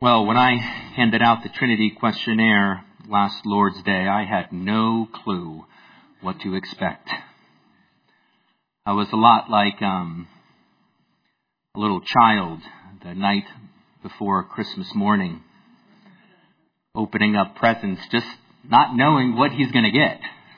Well, when I handed out the Trinity questionnaire last Lord's Day, I had no clue what to expect. I was a lot like a little child the night before Christmas morning, opening up presents, just not knowing what he's going to get.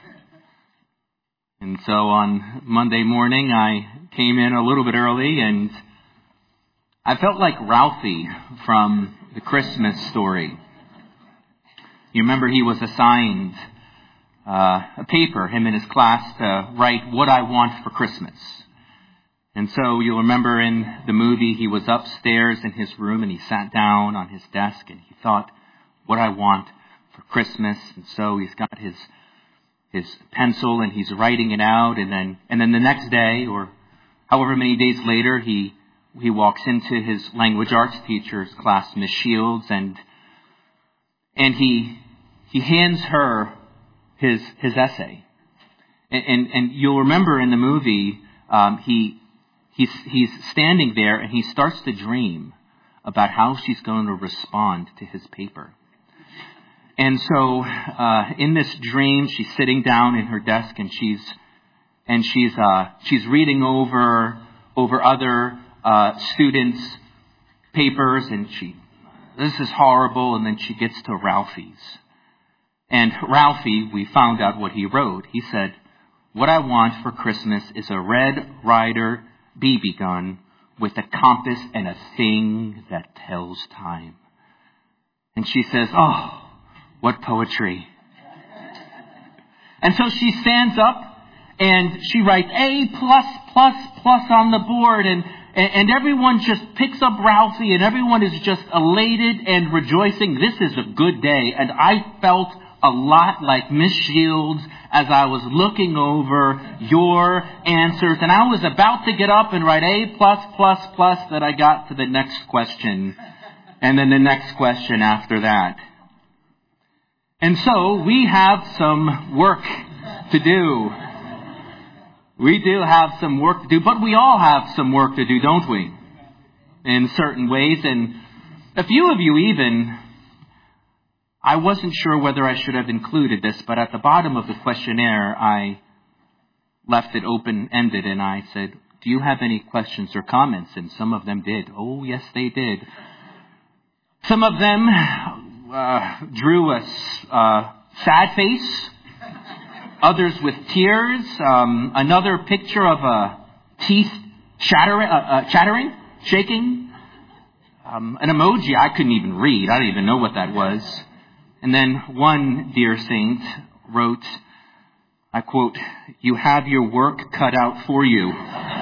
And so on Monday morning, I came in a little bit early, and I felt like Ralphie from the Christmas Story. You remember he was assigned a paper, him and his class, to write what I want for Christmas. And so you'll remember in the movie, he was upstairs in his room and he sat down on his desk and he thought, what I want for Christmas. And so he's got his pencil and he's writing it out. And then the next day, or however many days later, he walks into his language arts teacher's class, Miss Shields, and he hands her his essay. And you'll remember in the movie, he's standing there and he starts to dream about how she's going to respond to his paper. And so in this dream, she's sitting down in her desk and she's reading over other students' papers, and this is horrible, and then she gets to Ralphie's. And Ralphie, we found out what he wrote. He said, what I want for Christmas is a Red Ryder BB gun with a compass and a thing that tells time. And she says, oh, what poetry. And so she stands up and she writes A+++ on the board, and everyone just picks up Ralphie, and everyone is just elated and rejoicing. This is a good day. And I felt a lot like Miss Shields as I was looking over your answers. And I was about to get up and write A+++ that I got to the next question. And then the next question after that. And so we have some work to do. We do have some work to do, but we all have some work to do, don't we? In certain ways. And a few of you even, I wasn't sure whether I should have included this, but at the bottom of the questionnaire, I left it open-ended and I said, do you have any questions or comments? And some of them did. Oh, yes, they did. Some of them drew a sad face. Others with tears. Another picture of teeth chattering, shaking. An emoji I couldn't even read. I didn't even know what that was. And then one dear saint wrote, I quote, you have your work cut out for you.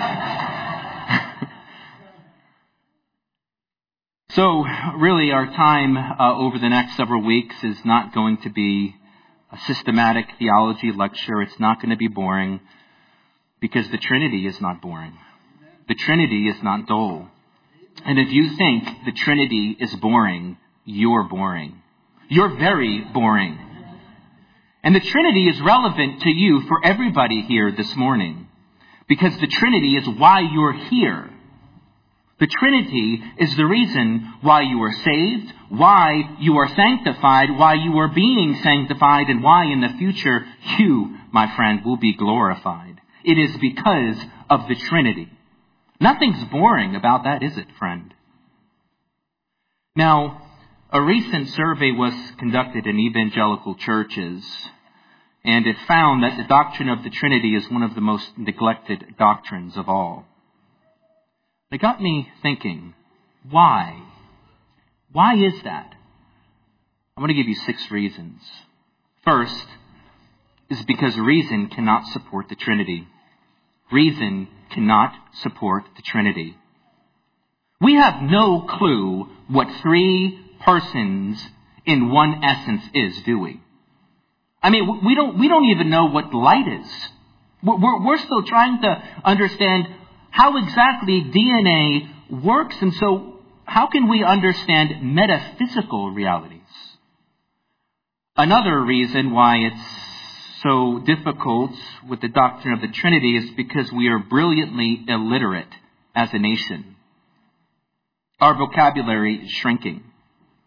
So really our time over the next several weeks is not going to be a systematic theology lecture. It's not going to be boring because the Trinity is not boring. The Trinity is not dull. And if you think the Trinity is boring, you're boring. You're very boring. And the Trinity is relevant to you for everybody here this morning because the Trinity is why you're here. The Trinity is the reason why you are saved, why you are sanctified, why you are being sanctified, and why in the future you, my friend, will be glorified. It is because of the Trinity. Nothing's boring about that, is it, friend? Now, a recent survey was conducted in evangelical churches, and it found that the doctrine of the Trinity is one of the most neglected doctrines of all. It got me thinking, why? Why is that? I'm going to give you 6 reasons. First is because reason cannot support the Trinity. Reason cannot support the Trinity. We have no clue what 3 persons in one essence is, do we? I mean, we don't even know what light is. We're still trying to understand how exactly DNA works, and so how can we understand metaphysical realities? Another reason why it's so difficult with the doctrine of the Trinity is because we are brilliantly illiterate as a nation. Our vocabulary is shrinking.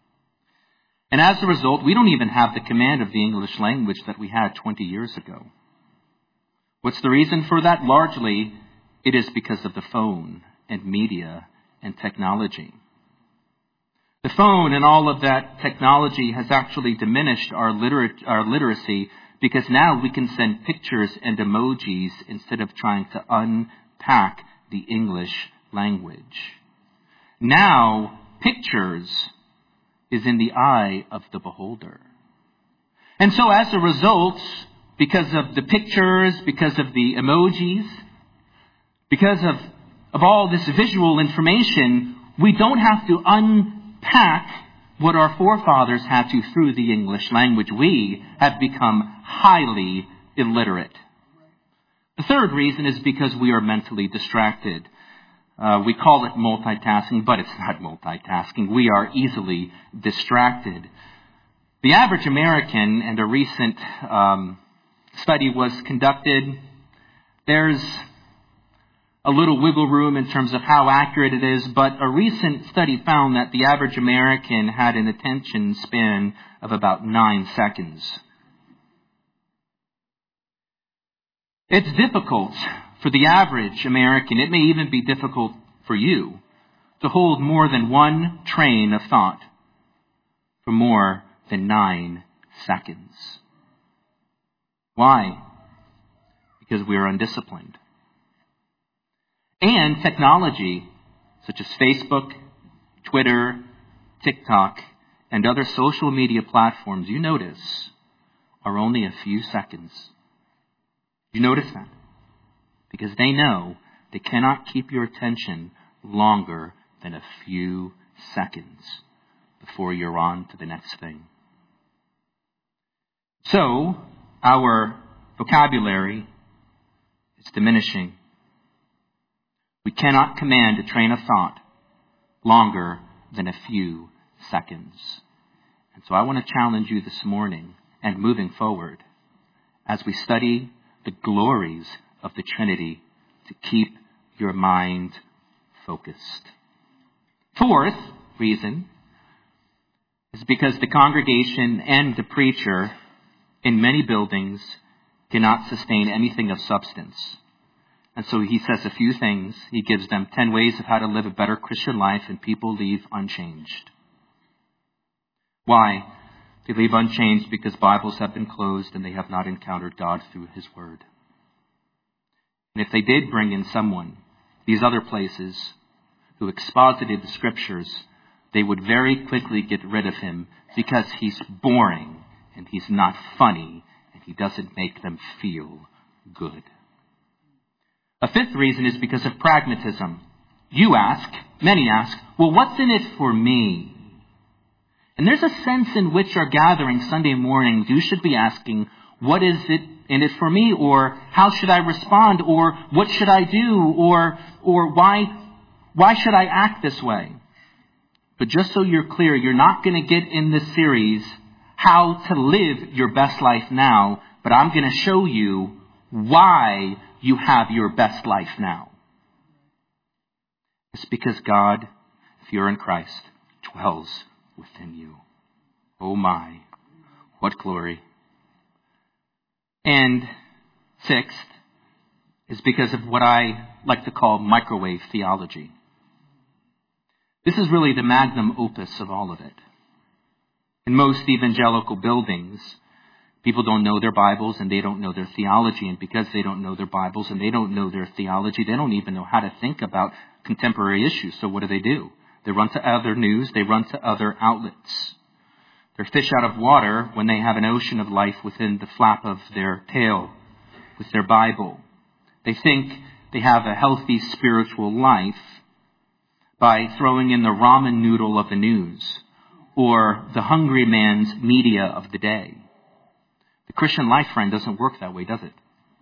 And as a result, we don't even have the command of the English language that we had 20 years ago. What's the reason for that? Largely, it is because of the phone and media and technology. The phone and all of that technology has actually diminished our literacy, because now we can send pictures and emojis instead of trying to unpack the English language. Now, pictures is in the eye of the beholder. And so as a result, because of the pictures, because of the emojis, because of all this visual information, we don't have to unpack what our forefathers had to through the English language. We have become highly illiterate. The third reason is because we are mentally distracted. We call it multitasking, but it's not multitasking. We are easily distracted. The average American, and a recent study was conducted, there's a little wiggle room in terms of how accurate it is, but a recent study found that the average American had an attention span of about 9 seconds. It's difficult for the average American, it may even be difficult for you, to hold more than one train of thought for more than 9 seconds. Why? Because we are undisciplined. And technology, such as Facebook, Twitter, TikTok, and other social media platforms, you notice, are only a few seconds. You notice that? Because they know they cannot keep your attention longer than a few seconds before you're on to the next thing. So, our vocabulary is diminishing. We cannot command a train of thought longer than a few seconds. And so I want to challenge you this morning and moving forward as we study the glories of the Trinity to keep your mind focused. Fourth reason is because the congregation and the preacher in many buildings cannot sustain anything of substance. And so he says a few things. He gives them 10 ways of how to live a better Christian life, and people leave unchanged. Why? They leave unchanged because Bibles have been closed and they have not encountered God through His Word. And if they did bring in someone, these other places, who exposited the Scriptures, they would very quickly get rid of him because he's boring and he's not funny and he doesn't make them feel good. A fifth reason is because of pragmatism. You ask, many ask, well, what's in it for me? And there's a sense in which our gathering Sunday mornings, you should be asking, what is it in it for me? Or how should I respond? Or what should I do? Or why should I act this way? But just so you're clear, you're not going to get in this series how to live your best life now, but I'm going to show you why you have your best life now. It's because God, if you're in Christ, dwells within you. Oh my, what glory. And sixth is because of what I like to call microwave theology. This is really the magnum opus of all of it. In most evangelical buildings, people don't know their Bibles and they don't know their theology. And because they don't know their Bibles and they don't know their theology, they don't even know how to think about contemporary issues. So what do? They run to other news. They run to other outlets. They're fish out of water when they have an ocean of life within the flap of their tail with their Bible. They think they have a healthy spiritual life by throwing in the ramen noodle of the news or the hungry man's media of the day. The Christian life, friend, doesn't work that way, does it?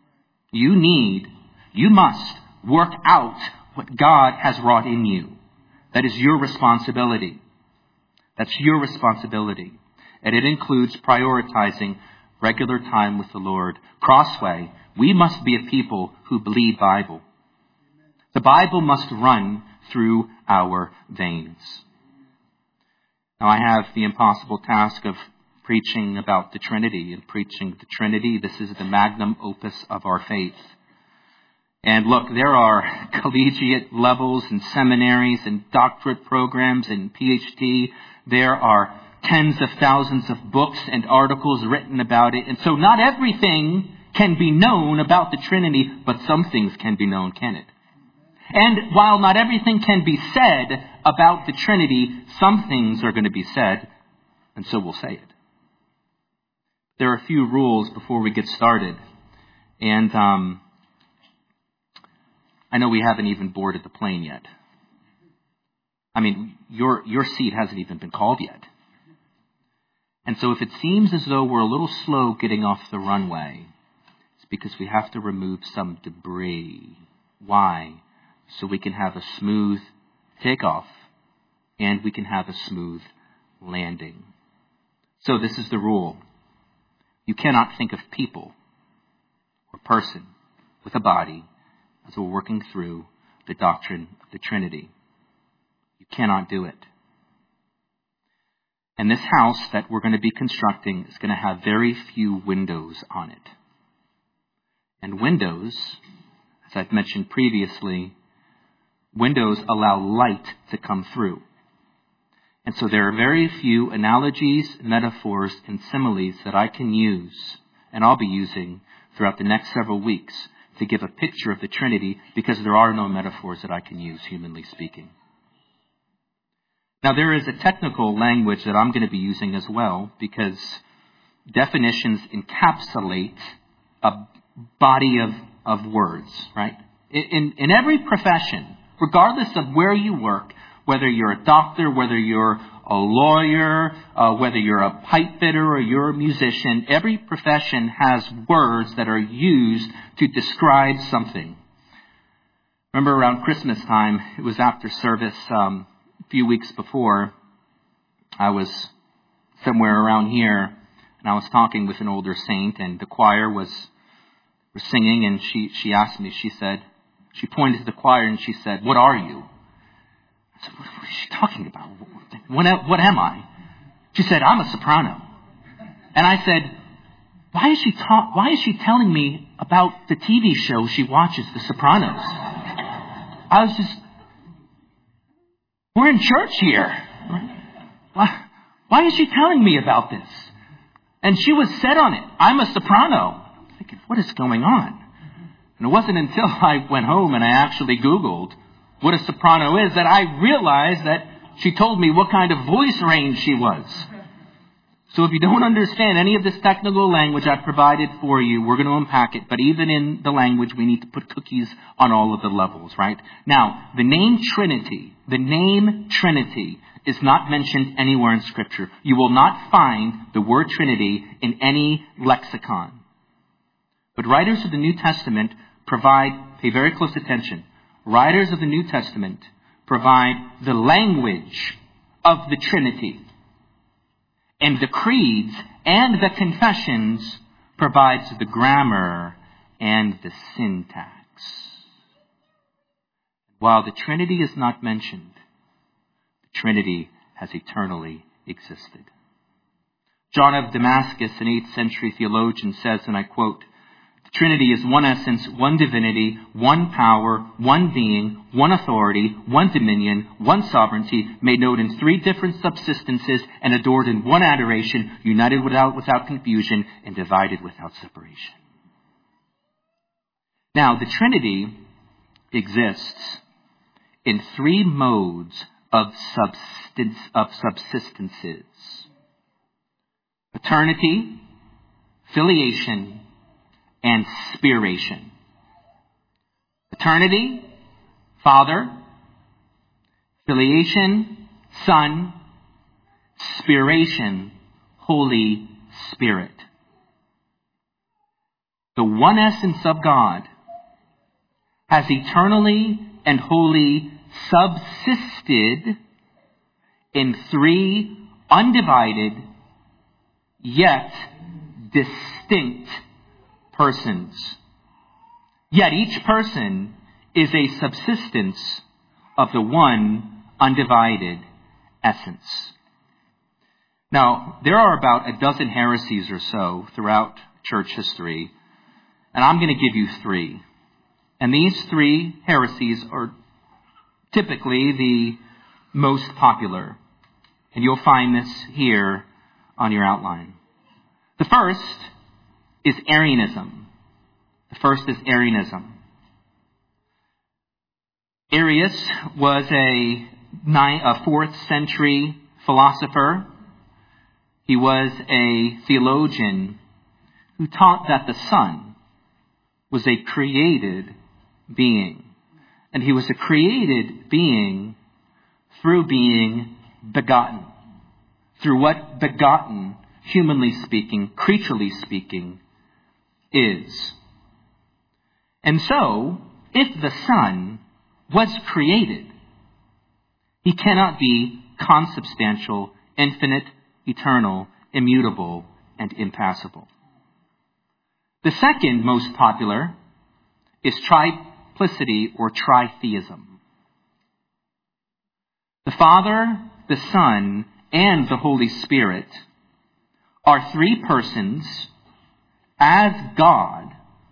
You must work out what God has wrought in you. That is your responsibility. That's your responsibility. And it includes prioritizing regular time with the Lord. Crossway, we must be a people who bleed Bible. The Bible must run through our veins. Now, I have the impossible task of preaching about the Trinity, and preaching the Trinity. This is the magnum opus of our faith. And look, there are collegiate levels and seminaries and doctorate programs and PhD. There are tens of thousands of books and articles written about it. And so not everything can be known about the Trinity, but some things can be known, can it? And while not everything can be said about the Trinity, some things are going to be said, and so we'll say it. There are a few rules before we get started. And I know we haven't even boarded the plane yet. I mean, your seat hasn't even been called yet. And so if it seems as though we're a little slow getting off the runway, it's because we have to remove some debris. Why? So we can have a smooth takeoff and we can have a smooth landing. So this is the rule. You cannot think of people or person with a body as we're working through the doctrine of the Trinity. You cannot do it. And this house that we're going to be constructing is going to have very few windows on it. And windows, as I've mentioned previously, windows allow light to come through. And so there are very few analogies, metaphors, and similes that I can use, and I'll be using throughout the next several weeks to give a picture of the Trinity, because there are no metaphors that I can use, humanly speaking. Now, there is a technical language that I'm going to be using as well, because definitions encapsulate a body of words, right? In every profession, regardless of where you work, whether you're a doctor, whether you're a lawyer, whether you're a pipe fitter or you're a musician, every profession has words that are used to describe something. Remember around Christmas time, it was after service a few weeks before, I was somewhere around here, and I was talking with an older saint, and the choir was singing, and she asked me, she pointed to the choir and she said, "What are you?" I said, "What is she talking about? What am I?" She said, "I'm a soprano." And I said, why is she telling me about the TV show she watches, The Sopranos? I was just, we're in church here. Why is she telling me about this? And she was set on it. I'm a soprano. I'm thinking, what is going on? And it wasn't until I went home and I actually Googled what a soprano is that I realized that she told me what kind of voice range she was. So if you don't understand any of this technical language I've provided for you, we're going to unpack it. But even in the language, we need to put cookies on all of the levels, right? Now, the name Trinity is not mentioned anywhere in Scripture. You will not find the word Trinity in any lexicon. But writers of the New Testament pay very close attention. Writers of the New Testament provide the language of the Trinity. And the creeds and the confessions provides the grammar and the syntax. While the Trinity is not mentioned, the Trinity has eternally existed. John of Damascus, an 8th century theologian, says, and I quote, "The Trinity is one essence, one divinity, one power, one being, one authority, one dominion, one sovereignty, made known in 3 different subsistences and adored in one adoration, united without confusion and divided without separation." Now, the Trinity exists in 3 modes of subsistences: paternity, filiation, and spiration. Paternity, Father. Filiation, Son. Spiration, Holy Spirit. The one essence of God has eternally and wholly subsisted in 3 undivided yet distinct persons. Yet each person is a subsistence of the one undivided essence. Now, there are about a dozen heresies or so throughout church history, and I'm going to give you three. And these three heresies are typically the most popular. And you'll find this here on your outline. The first is Arianism. Arius was a 4th century philosopher. He was a theologian who taught that the Son was a created being. And he was a created being through being begotten. Through what begotten, humanly speaking, creaturely speaking, is. And so, if the Son was created, he cannot be consubstantial, infinite, eternal, immutable, and impassible. The second most popular is triplicity or tritheism. The Father, the Son, and the Holy Spirit are three persons as God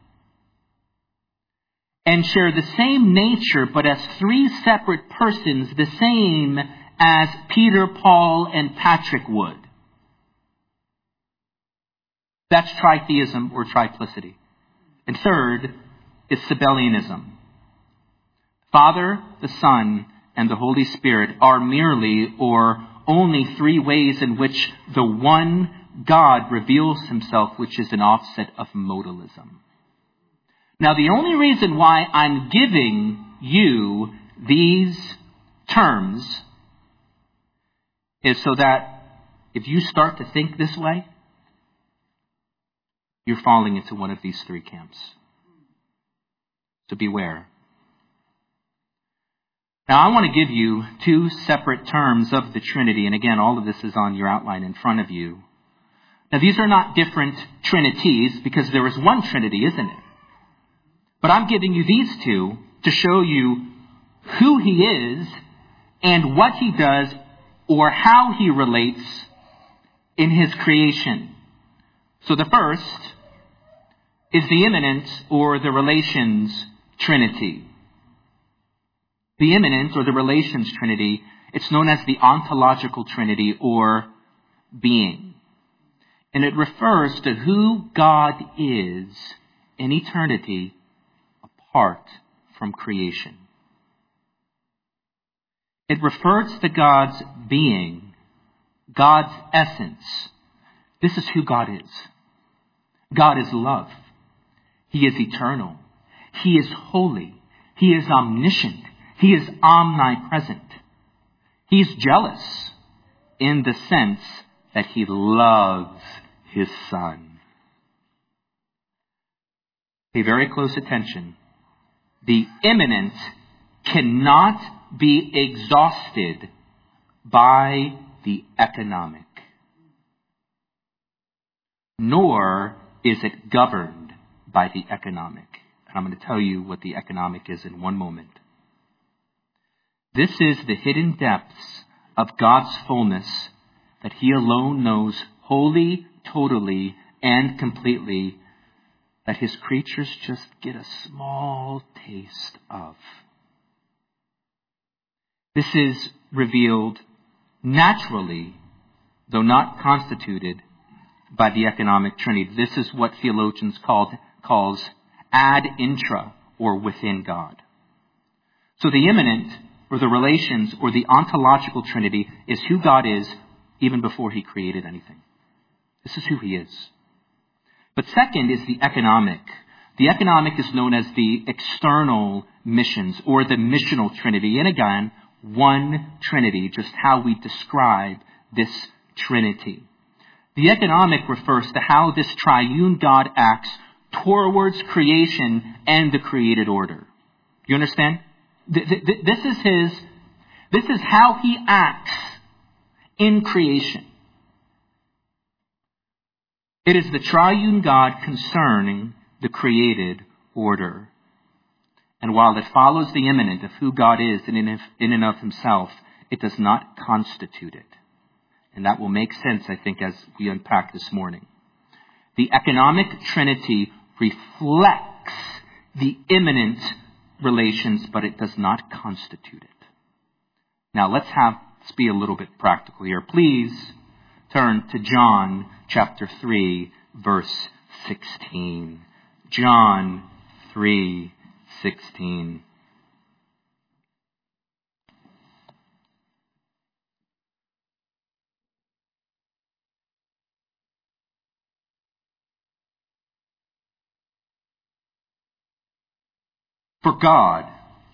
and share the same nature, but as three separate persons, the same as Peter, Paul, and Patrick would. That's tritheism or triplicity. And third is Sabellianism. Father, the Son, and the Holy Spirit are merely or only three ways in which the one God reveals himself, which is an offset of modalism. Now, the only reason why I'm giving you these terms is so that if you start to think this way, you're falling into one of these three camps. So beware. Now, I want to give you two separate terms of the Trinity. And again, all of this is on your outline in front of you. Now, these are not different trinities because there is one Trinity, isn't it? But I'm giving you these two to show you who he is and what he does or how he relates in his creation. So the first is the immanent or the relations Trinity. The immanent or the relations Trinity, it's known as the ontological Trinity or being. And it refers to who God is in eternity apart from creation. It refers to God's being, God's essence. This is who God is. God is love. He is eternal. He is holy. He is omniscient. He is omnipresent. He is jealous in the sense that he loves his Son. Pay very close attention. The immanent cannot be exhausted by the economic, nor is it governed by the economic. And I'm going to tell you what the economic is in one moment. This is the hidden depths of God's fullness that he alone knows wholly, totally, and completely, that his creatures just get a small taste of. This is revealed naturally, though not constituted, by the economic Trinity. This is what theologians calls ad intra, or within God. So the immanent, or the relations, or the ontological Trinity is who God is even before he created anything. This is who he is. But second is the economic. The economic is known as the external missions, or the missional Trinity. And again, one Trinity, just how we describe this Trinity. The economic refers to how this triune God acts towards creation and the created order. You understand? This is how he acts in creation. It is the triune God concerning the created order. And while it follows the immanent of who God is in and of himself, it does not constitute it. And that will make sense, I think, as we unpack this morning. The economic trinity reflects the immanent relations, but it does not constitute it. Now, let's be a little bit practical here. Please turn to John chapter 3, verse 16. John 3:16. For God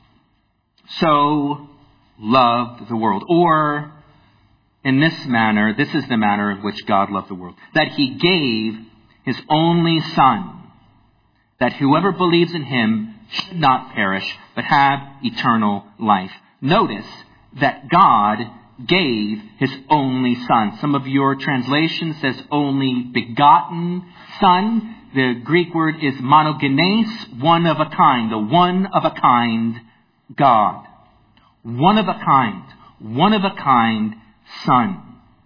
so loved the world, or in this manner, this is the manner in which God loved the world, that he gave his only Son, that whoever believes in him should not perish, but have eternal life. Notice that God gave his only Son. Some of your translation says only begotten Son. The Greek word is monogenes, one of a kind, the one of a kind God. One of a kind Son.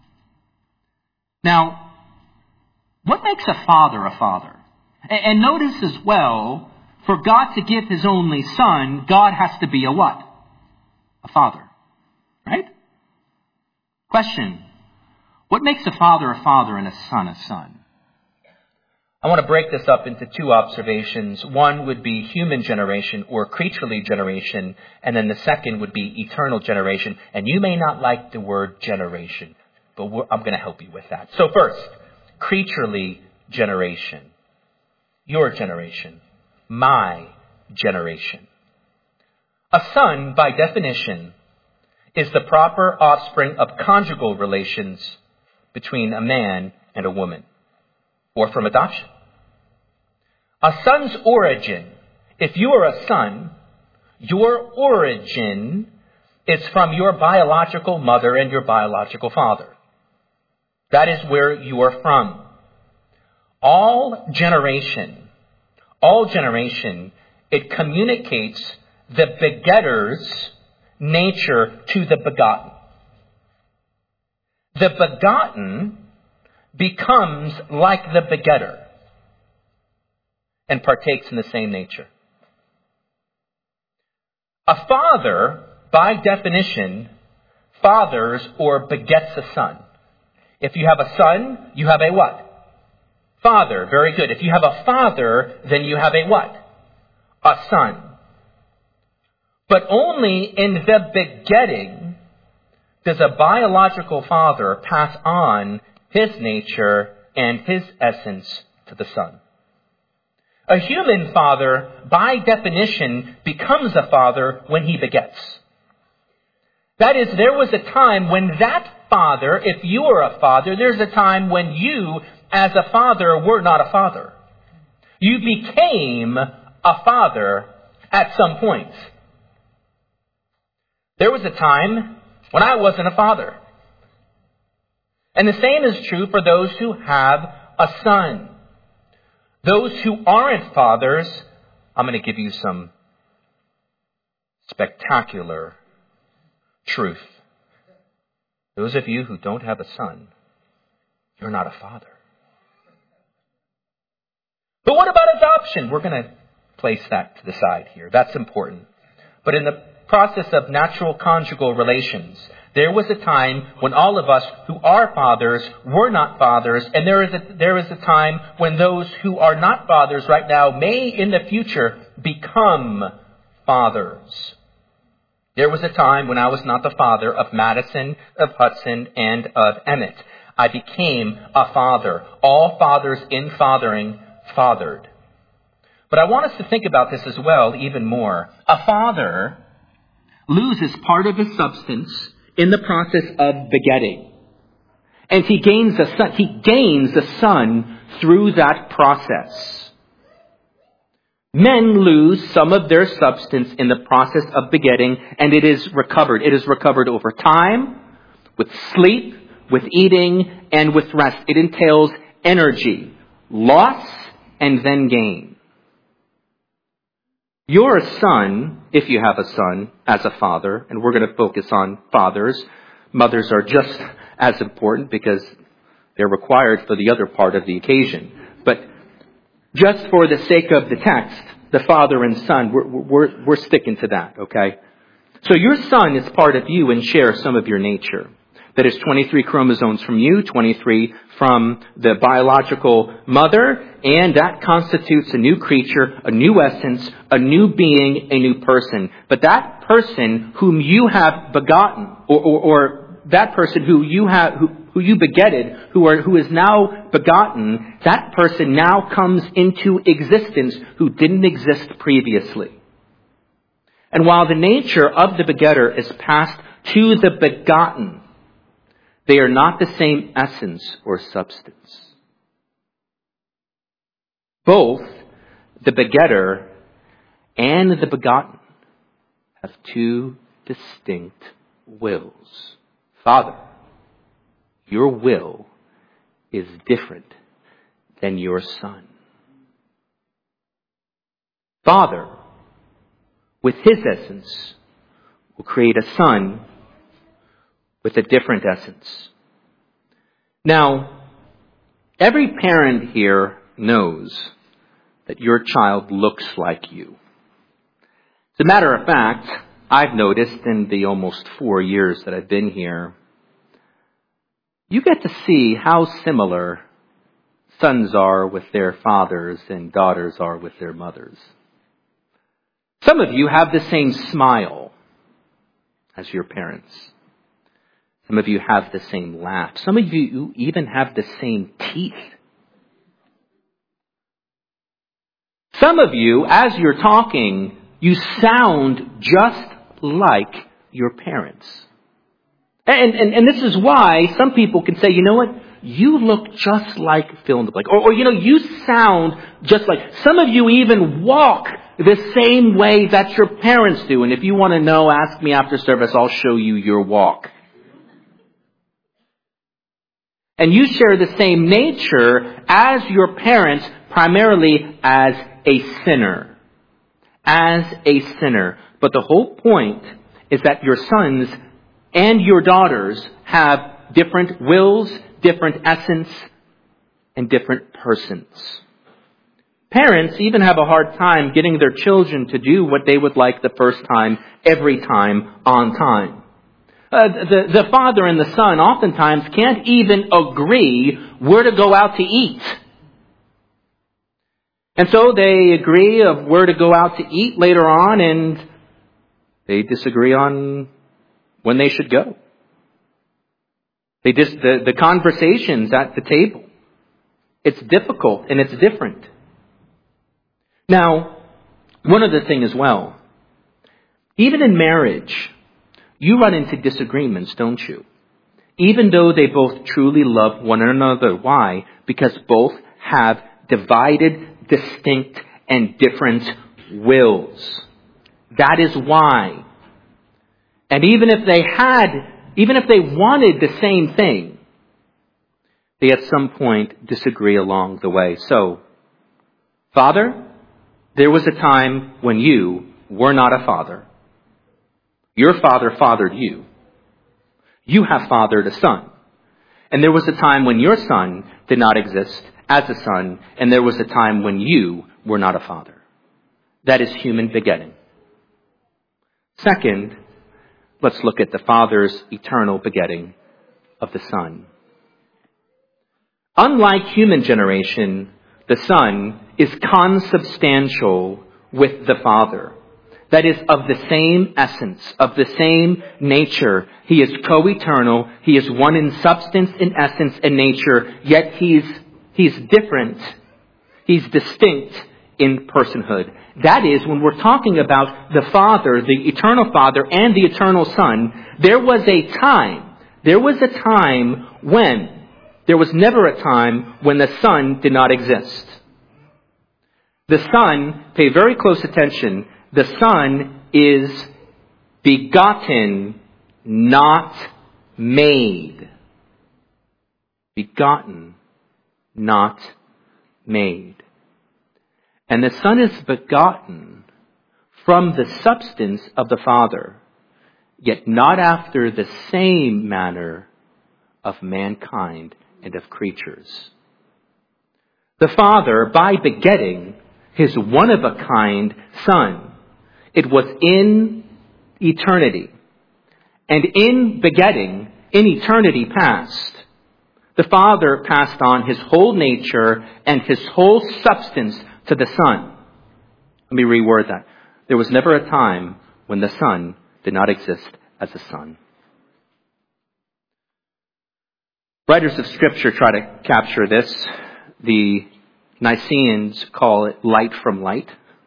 Now, what makes a father a father? And notice as well, for God to give his only Son, God has to be a what? A father. Right? Question. What makes a father and a son a son? I want to break this up into two observations. One would be human generation or creaturely generation, and then the second would be eternal generation. And you may not like the word generation, but I'm going to help you with that. So first, creaturely generation. Your generation. My generation. A son, by definition, is the proper offspring of conjugal relations between a man and a woman, or from adoption. A son's origin, if you are a son, your origin is from your biological mother and your biological father. That is where you are from. All generation, it communicates the begetter's nature to the begotten. The begotten becomes like the begetter and partakes in the same nature. A father, by definition, fathers or begets a son. If you have a son, you have a what? Father. Very good. If you have a father, then you have a what? A son. But only in the begetting does a biological father pass on his nature and his essence to the son. A human father, by definition, becomes a father when he begets. That is, there was a time when that father, if you were a father, there's a time when you, as a father, were not a father. You became a father at some point. There was a time when I wasn't a father. And the same is true for those who have a son. Those who aren't fathers, I'm going to give you some spectacular truth. Those of you who don't have a son, you're not a father. But what about adoption? We're going to place that to the side here. That's important. But in the process of natural conjugal relations, there was a time when all of us who are fathers were not fathers, and there is a time when those who are not fathers right now may in the future become fathers. There was a time when I was not the father of Madison, of Hudson, and of Emmett. I became a father. All fathers in fathering fathered. But I want us to think about this as well, even more. A father loses part of his substance in the process of begetting. And he gains a son through that process. Men lose some of their substance in the process of begetting, and it is recovered. It is recovered over time, with sleep, with eating, and with rest. It entails energy, loss, and then gain. Your son, if you have a son, as a father, and we're going to focus on fathers. Mothers are just as important because they're required for the other part of the occasion. But just for the sake of the text, the Father and Son, we're sticking to that, okay? So your son is part of you and shares some of your nature. That is 23 chromosomes from you, 23 from the biological mother, and that constitutes a new creature, a new essence, a new being, a new person. But that person whom you have begotten, or that person who you begetted, who is now begotten, that person now comes into existence who didn't exist previously. And while the nature of the begetter is passed to the begotten, they are not the same essence or substance. Both the begetter and the begotten have two distinct wills. Father, your will is different than your son. Father, with his essence, will create a son with a different essence. Now, every parent here knows that your child looks like you. As a matter of fact, I've noticed in the almost 4 years that I've been here, you get to see how similar sons are with their fathers and daughters are with their mothers. Some of you have the same smile as your parents. Some of you have the same laugh. Some of you even have the same teeth. Some of you, as you're talking, you sound just like your parents. And this is why some people can say, you know what? You look just like Phil and the Blake. Or you sound just like. Some of you even walk the same way that your parents do. And if you want to know, ask me after service. I'll show you your walk. And you share the same nature as your parents, primarily as a sinner. As a sinner. But the whole point is that your sons and your daughters have different wills, different essence, and different persons. Parents even have a hard time getting their children to do what they would like the first time, every time, on time. The father and the son oftentimes can't even agree where to go out to eat. And so they agree of where to go out to eat later on, and they disagree on when they should go. The conversations at the table. It's difficult and it's different. Now, one other thing as well. Even in marriage, you run into disagreements, don't you? Even though they both truly love one another. Why? Because both have divided, distinct, and different wills. That is why. And even if they wanted the same thing, they at some point disagree along the way. So, Father, there was a time when you were not a father. Your father fathered you. You have fathered a son. And there was a time when your son did not exist as a son, and there was a time when you were not a father. That is human begetting. Second, let's look at the Father's eternal begetting of the Son. Unlike human generation, the Son is consubstantial with the Father. That is, of the same essence, of the same nature. He is co-eternal. He is one in substance, in essence, and nature. Yet he's different. He's distinct in personhood. That is, when we're talking about the Father, the eternal Father, and the eternal Son, there was a time when there was never a time when the Son did not exist. The Son, pay very close attention, the Son is begotten, not made. Begotten, not made. And the Son is begotten from the substance of the Father, yet not after the same manner of mankind and of creatures. The Father, by begetting His one-of-a-kind Son, it was in eternity. And in begetting, in eternity past, the Father passed on His whole nature and His whole substance to the Son. Let me reword that. There was never a time when the Son did not exist as a Son. Writers of Scripture try to capture this. The Nicaeans call it light from light.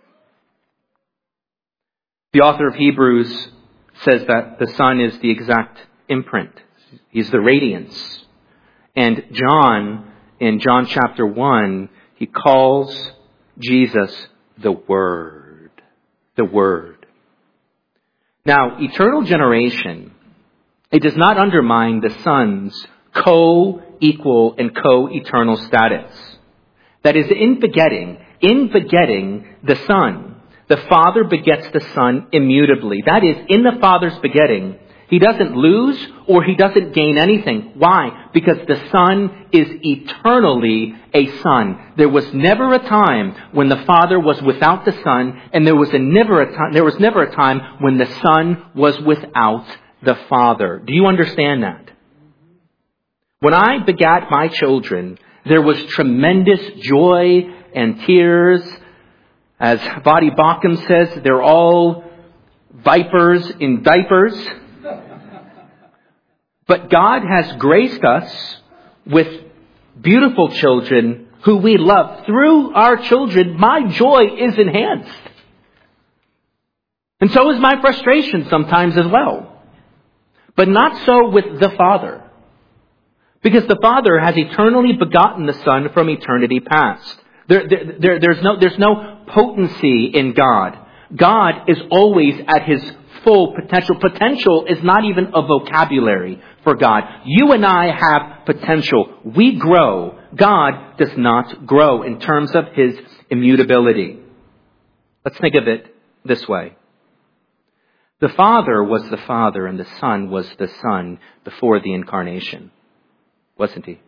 The author of Hebrews says that the Son is the exact imprint. He's the radiance. And John, in John chapter 1, he calls Jesus the Word. The Word. Now, eternal generation, it does not undermine the Son's co-equal and co-eternal status. That is, in begetting the Son, the Father begets the Son immutably. That is, in the Father's begetting, He doesn't lose or He doesn't gain anything. Why? Because the Son is eternally a Son. There was never a time when the Father was without the Son, and there was never a time when the Son was without the Father. Do you understand that? When I begat my children, there was tremendous joy and tears. As Vadi Bakum says, they're all vipers in diapers. But God has graced us with beautiful children who we love. Through our children, my joy is enhanced. And so is my frustration sometimes as well. But not so with the Father. Because the Father has eternally begotten the Son from eternity past. There's no potency in God. God is always at His full potential. Potential is not even a vocabulary for God. You and I have potential. We grow. God does not grow in terms of His immutability. Let's think of it this way. The Father was the Father and the Son was the Son before the incarnation. Wasn't He?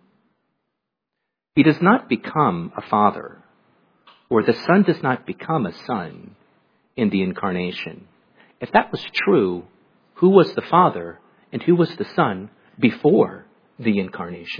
He does not become a father, or the Son does not become a son in the incarnation. If that was true, who was the Father and who was the Son before the incarnation?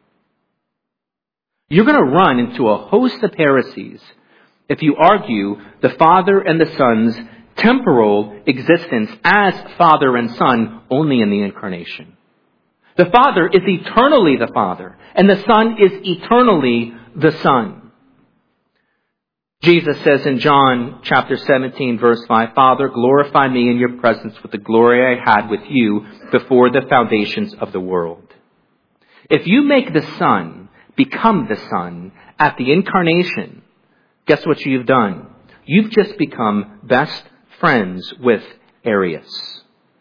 You're going to run into a host of heresies if you argue the Father and the Son's temporal existence as Father and Son only in the incarnation. The Father is eternally the Father, and the Son is eternally the Son. Jesus says in John chapter 17, verse 5, Father, glorify me in your presence with the glory I had with you before the foundations of the world. If you make the Son become the Son at the incarnation, guess what you've done? You've just become best friends with Arius.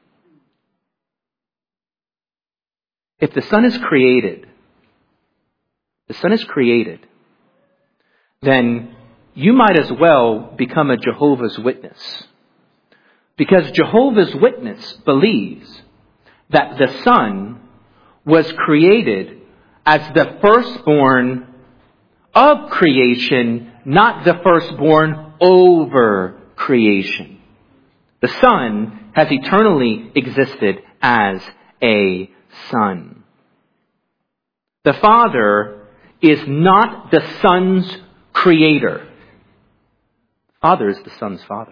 If the Son is created, then you might as well become a Jehovah's Witness. Because Jehovah's Witness believes that the Son was created as the firstborn of creation, not the firstborn over creation. The Son has eternally existed as a Son. The Father is not the Son's creator. The Father is the Son's Father.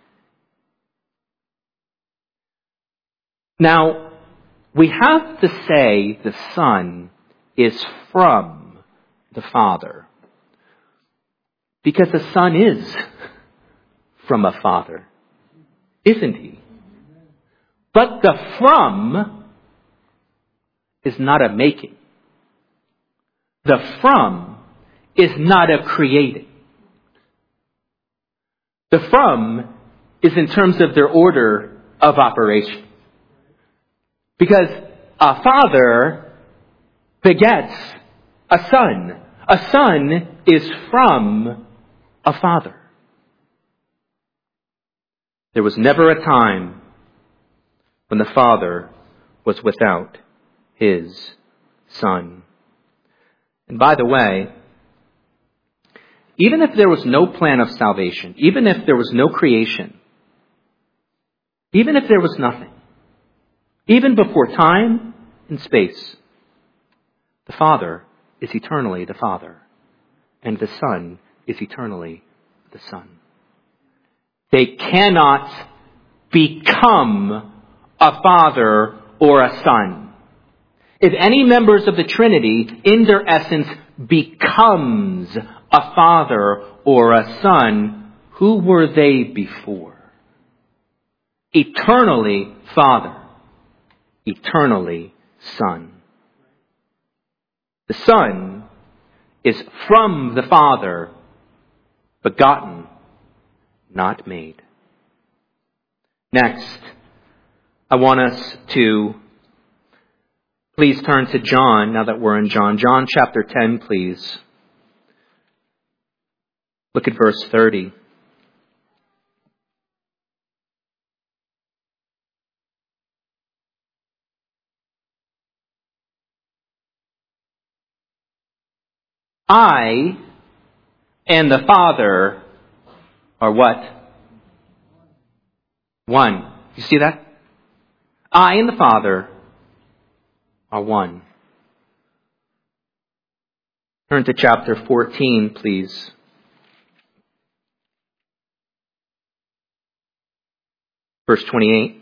Now, we have to say the Son is from the Father, because the Son is from a Father, isn't He? But the from is not a making. The from is not a creating. The from is in terms of their order of operation. Because a father begets a son. A son is from a father. There was never a time when the Father was without his Son. And by the way, even if there was no plan of salvation, even if there was no creation, even if there was nothing, even before time and space, the Father is eternally the Father, and the Son is eternally the Son. They cannot become a father or a son. If any members of the Trinity, in their essence, becomes a father or a son, who were they before? Eternally Father, eternally Son. The Son is from the Father, begotten, not made. Next, I want us to please turn to John, now that we're in John. John chapter 10, please. Look at verse 30. I and the Father are what? One. You see that? I and the Father are one. Turn to chapter 14, please. Verse 28.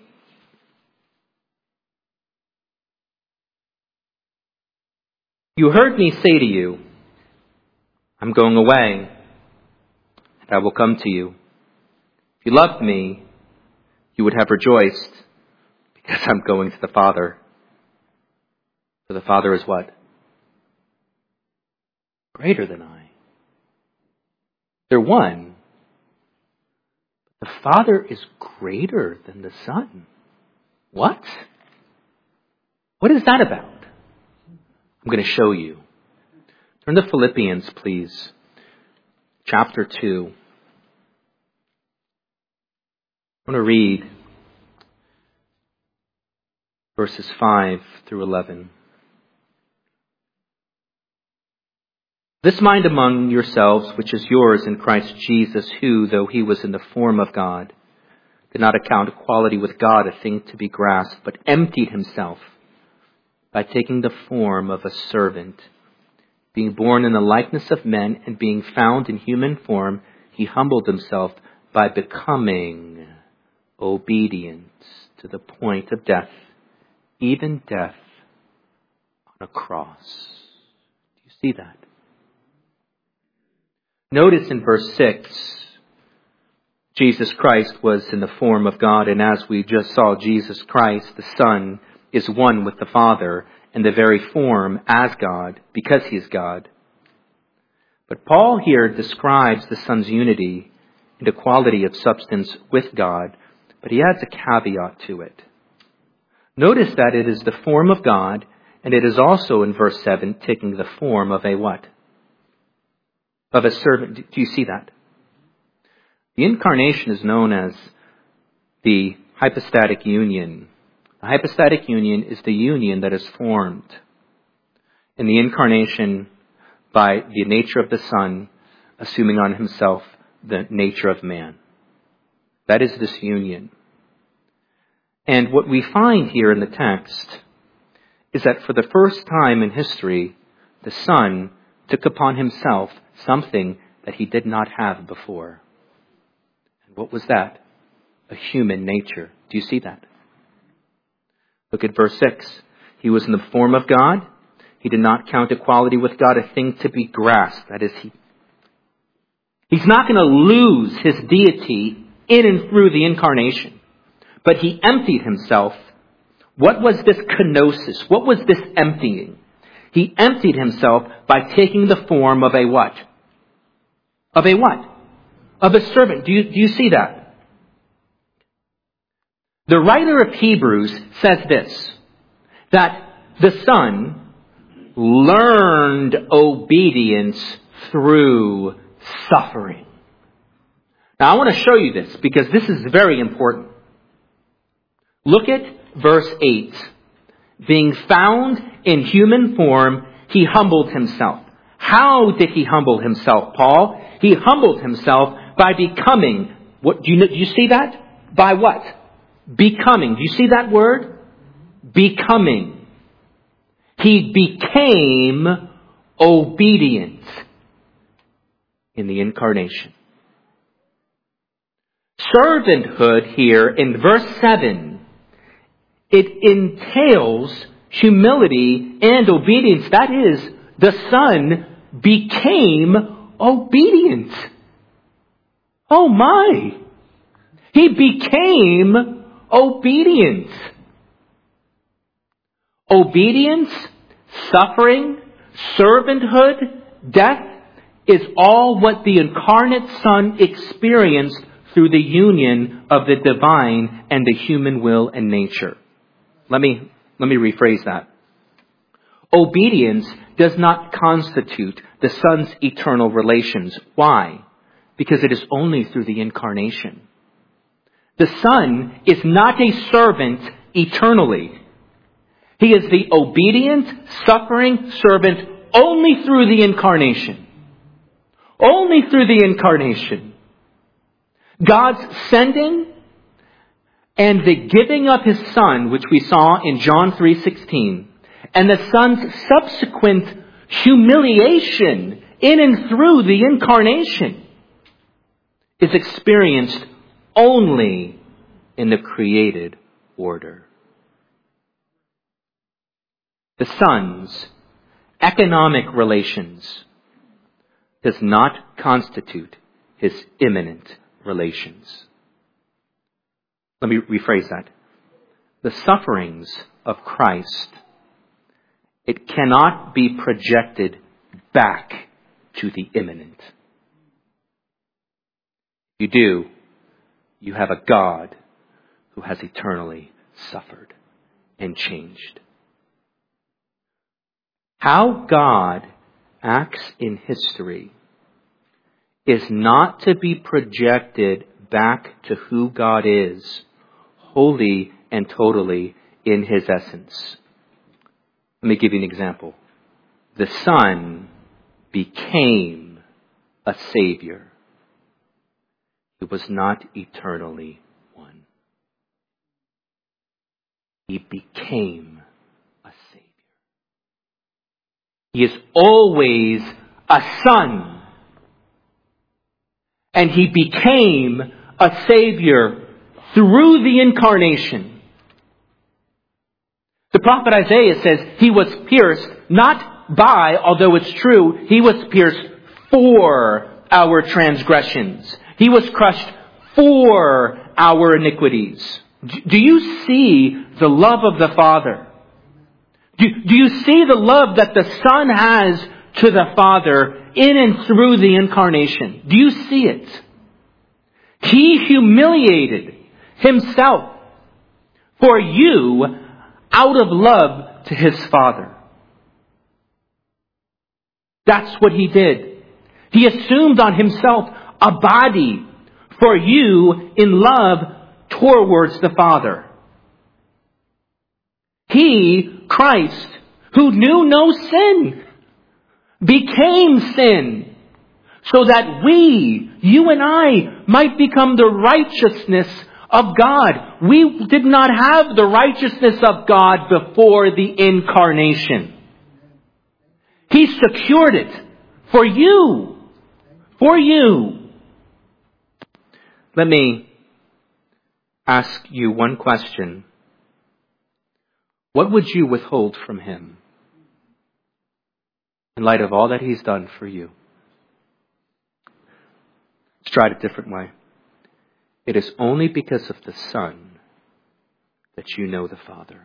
You heard me say to you, I'm going away, and I will come to you. If you loved me, you would have rejoiced, because I'm going to the Father. For the Father is what? Greater than I. They're one. The Father is greater than the Son. What? What is that about? I'm going to show you. Turn to Philippians, please. Chapter 2. I want to read verses 5 through 11. This mind among yourselves, which is yours in Christ Jesus, who, though he was in the form of God, did not account equality with God a thing to be grasped, but emptied himself by taking the form of a servant. Being born in the likeness of men and being found in human form, he humbled himself by becoming obedient to the point of death, even death on a cross. Do you see that? Notice in verse 6, Jesus Christ was in the form of God, and as we just saw, Jesus Christ, the Son, is one with the Father in the very form as God, because he is God. But Paul here describes the Son's unity and equality of substance with God, but he adds a caveat to it. Notice that it is the form of God, and it is also in verse 7 taking the form of a what? Of a servant. Do you see that? The incarnation is known as the hypostatic union. The hypostatic union is the union that is formed in the incarnation by the nature of the Son, assuming on himself the nature of man. That is this union. And what we find here in the text is that for the first time in history, the Son took upon himself something that he did not have before. And what was that? A human nature. Do you see that? Look at verse 6. He was in the form of God. He did not count equality with God a thing to be grasped. That is, he's not going to lose his deity in and through the incarnation. But he emptied himself. What was this kenosis? What was this emptying? He emptied himself by taking the form of a what? Of a what? Of a servant. Do you see that? The writer of Hebrews says this, that the Son learned obedience through suffering. Now I want to show you this because this is very important. Look at verse 8. being found in human form, he humbled himself. How did he humble himself, Paul? He humbled himself by becoming. What do you see that? By what? Becoming. Do you see that word? Becoming. He became obedient in the incarnation. Servanthood here in verse 7, it entails humility and obedience. That is, the Son became obedient. Oh my! He became obedient. Obedience, suffering, servanthood, death is all what the incarnate Son experienced through the union of the divine and the human will and nature. Let me rephrase that. Obedience does not constitute the Son's eternal relations. Why? Because it is only through the incarnation. The Son is not a servant eternally. He is the obedient, suffering servant only through the incarnation. Only through the incarnation. God's sending and the giving of His Son, which we saw in John 3:16, and the Son's subsequent humiliation in and through the incarnation is experienced only in the created order. The Son's economic relations does not constitute His immanent relations. Let me rephrase that. The sufferings of Christ, it cannot be projected back to the immanent. You do, you have a God who has eternally suffered and changed. How God acts in history is not to be projected back to who God is, wholly and totally in His essence. Let me give you an example. The Son became a Savior. He was not eternally one. He became a Savior. He is always a Son. And He became a Savior through the incarnation. The prophet Isaiah says He was pierced, not by, although it's true, He was pierced for our transgressions. He was crushed for our iniquities. Do you see the love of the Father? Do you see the love that the Son has to the Father in and through the incarnation? Do you see it? He humiliated Himself for you out of love to His Father. That's what He did. He assumed on Himself a body for you in love towards the Father. He, Christ, who knew no sin, became sin so that we, you and I, might become the righteousness of God. We did not have the righteousness of God before the incarnation. He secured it for you. For you. Let me ask you one question. What would you withhold from Him in light of all that He's done for you? Let's try it a different way. It is only because of the Son that you know the Father.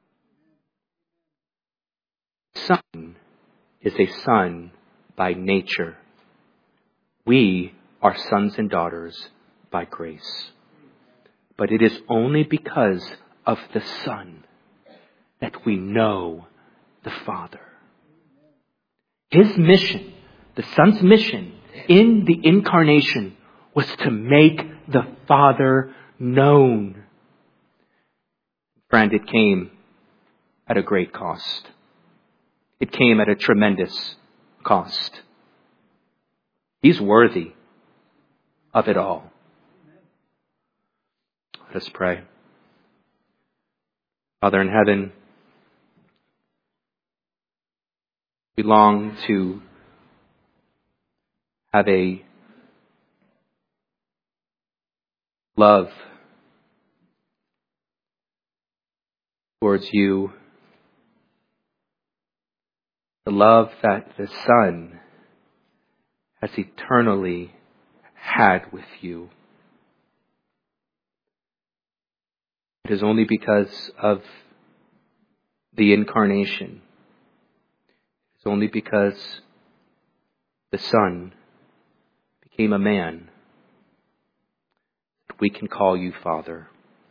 The Son is a son by nature. We are sons and daughters by grace. But it is only because of the Son that we know the Father. His mission, the Son's mission in the incarnation, was to make the Father known. Friend, it came at a great cost. It came at a tremendous cost. He's worthy of it all. Let us pray. Father in heaven, we long to have a love towards you, the love that the Son has eternally had with you. It is only because of the incarnation. It's only because the Son became a man that we can call you Father.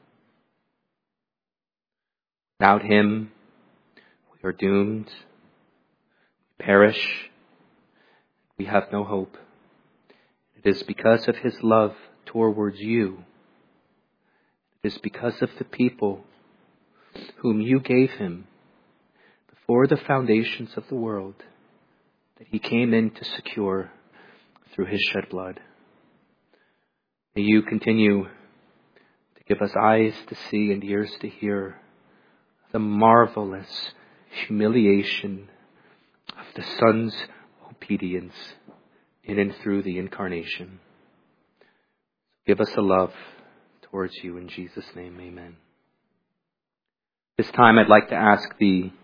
Without him, we are doomed, we perish, we have no hope. It is because of his love towards you. It is because of the people whom you gave him before the foundations of the world that he came in to secure through his shed blood. May you continue to give us eyes to see and ears to hear the marvelous humiliation of the Son's obedience in and through the incarnation. Give us a love towards you in Jesus' name, amen. This time I'd like to ask the